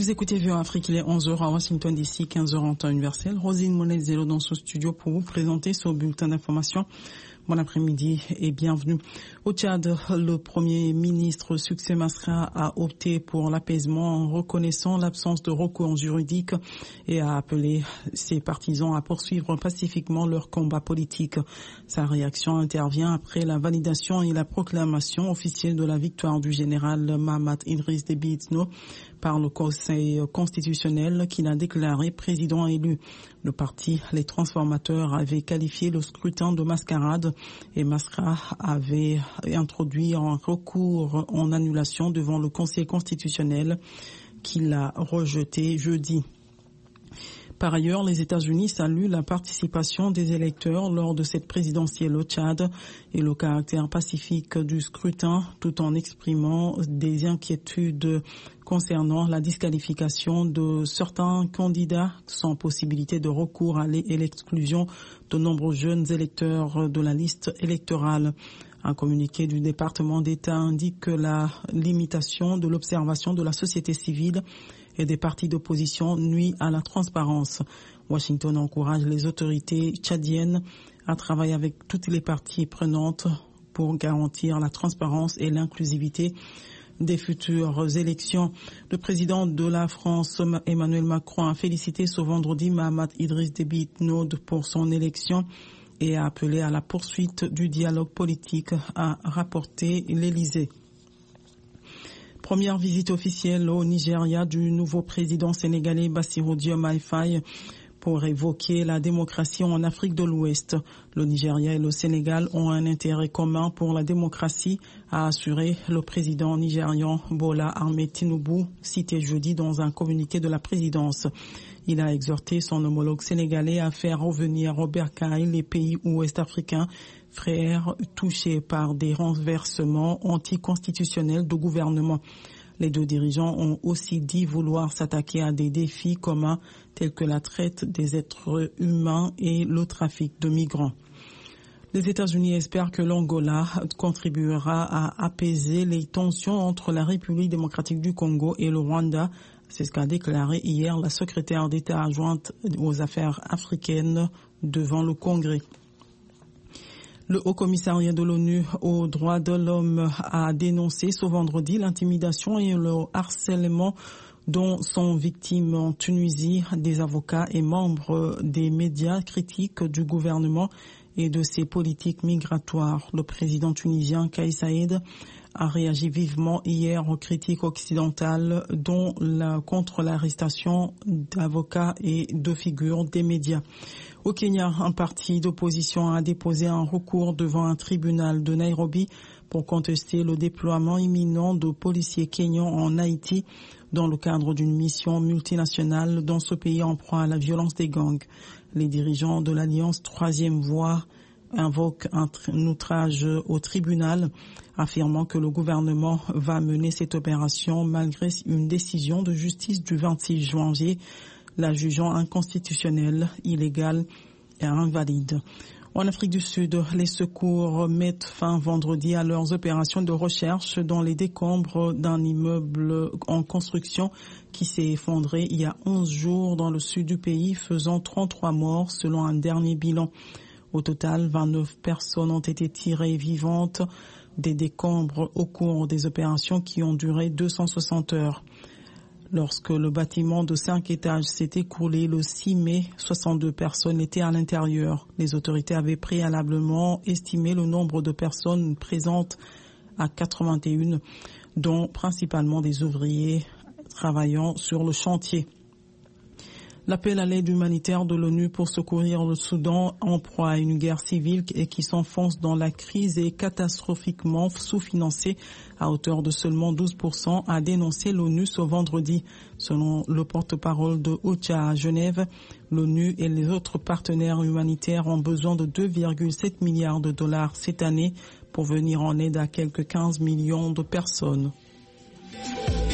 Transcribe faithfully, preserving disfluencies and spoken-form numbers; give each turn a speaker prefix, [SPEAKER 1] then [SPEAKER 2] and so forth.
[SPEAKER 1] Vous écoutez V O Afrique, il est onze heures à Washington D C, quinze heures en temps universel. Rosine Monet-Zélo dans ce studio pour vous présenter ce bulletin d'information. Bon après-midi et bienvenue. Au Tchad, le Premier ministre Succès Masra a opté pour l'apaisement en reconnaissant l'absence de recours juridique et a appelé ses partisans à poursuivre pacifiquement leur combat politique. Sa réaction intervient après la validation et la proclamation officielle de la victoire du général Mahamat Idriss Déby Itno par le Conseil constitutionnel qui l'a déclaré président élu. Le parti Les Transformateurs avait qualifié le scrutin de mascarade et Masra avait introduit un recours en annulation devant le Conseil constitutionnel qui l'a rejeté jeudi. Par ailleurs, les États-Unis saluent la participation des électeurs lors de cette présidentielle au Tchad et le caractère pacifique du scrutin, tout en exprimant des inquiétudes concernant la disqualification de certains candidats sans possibilité de recours et l'exclusion de nombreux jeunes électeurs de la liste électorale. Un communiqué du département d'État indique que la limitation de l'observation de la société civile et des partis d'opposition nuit à la transparence. Washington encourage les autorités tchadiennes à travailler avec toutes les parties prenantes pour garantir la transparence et l'inclusivité des futures élections. Le président de la France, Emmanuel Macron, a félicité ce vendredi Mahamat Idriss Déby Itno pour son élection et a appelé à la poursuite du dialogue politique, a rapporté l'Élysée. Première visite officielle au Nigeria du nouveau président sénégalais Bassirou Diomaye Faye pour évoquer la démocratie en Afrique de l'Ouest. Le Nigeria et le Sénégal ont un intérêt commun pour la démocratie, a assuré le président nigérian Bola Ahmed Tinubu, cité jeudi dans un communiqué de la présidence. Il a exhorté son homologue sénégalais à faire revenir Robert Kaï, les pays ouest-africains, frères touchés par des renversements anticonstitutionnels de gouvernement. Les deux dirigeants ont aussi dit vouloir s'attaquer à des défis communs tels que la traite des êtres humains et le trafic de migrants. Les États-Unis espèrent que l'Angola contribuera à apaiser les tensions entre la République démocratique du Congo et le Rwanda. C'est ce qu'a déclaré hier la secrétaire d'État adjointe aux affaires africaines devant le Congrès. Le Haut Commissariat de l'ONU aux droits de l'homme a dénoncé ce vendredi l'intimidation et le harcèlement dont sont victimes en Tunisie des avocats et membres des médias critiques du gouvernement et de ses politiques migratoires. Le président tunisien Kais Saïed a réagi vivement hier aux critiques occidentales dont la, contre l'arrestation d'avocats et de figures des médias. Au Kenya, un parti d'opposition a déposé un recours devant un tribunal de Nairobi pour contester le déploiement imminent de policiers kenyans en Haïti dans le cadre d'une mission multinationale dans ce pays en proie à la violence des gangs. Les dirigeants de l'Alliance Troisième Voie invoquent un outrage au tribunal, affirmant que le gouvernement va mener cette opération malgré une décision de justice du vingt-six janvier, la jugeant inconstitutionnelle, illégale et invalide. En Afrique du Sud, les secours mettent fin vendredi à leurs opérations de recherche dans les décombres d'un immeuble en construction qui s'est effondré il y a onze jours dans le sud du pays, faisant trente-trois morts selon un dernier bilan. Au total, vingt-neuf personnes ont été tirées vivantes des décombres au cours des opérations qui ont duré deux cent soixante heures. Lorsque le bâtiment de cinq étages s'est écroulé le six mai, soixante-deux personnes étaient à l'intérieur. Les autorités avaient préalablement estimé le nombre de personnes présentes à quatre-vingt-un, dont principalement des ouvriers travaillant sur le chantier. L'appel à l'aide humanitaire de l'ONU pour secourir le Soudan en proie à une guerre civile et qui s'enfonce dans la crise est catastrophiquement sous-financé à hauteur de seulement douze pour cent, a dénoncé l'ONU ce vendredi. Selon le porte-parole de OCHA à Genève, l'ONU et les autres partenaires humanitaires ont besoin de deux virgule sept milliards de dollars cette année pour venir en aide à quelques quinze millions de personnes.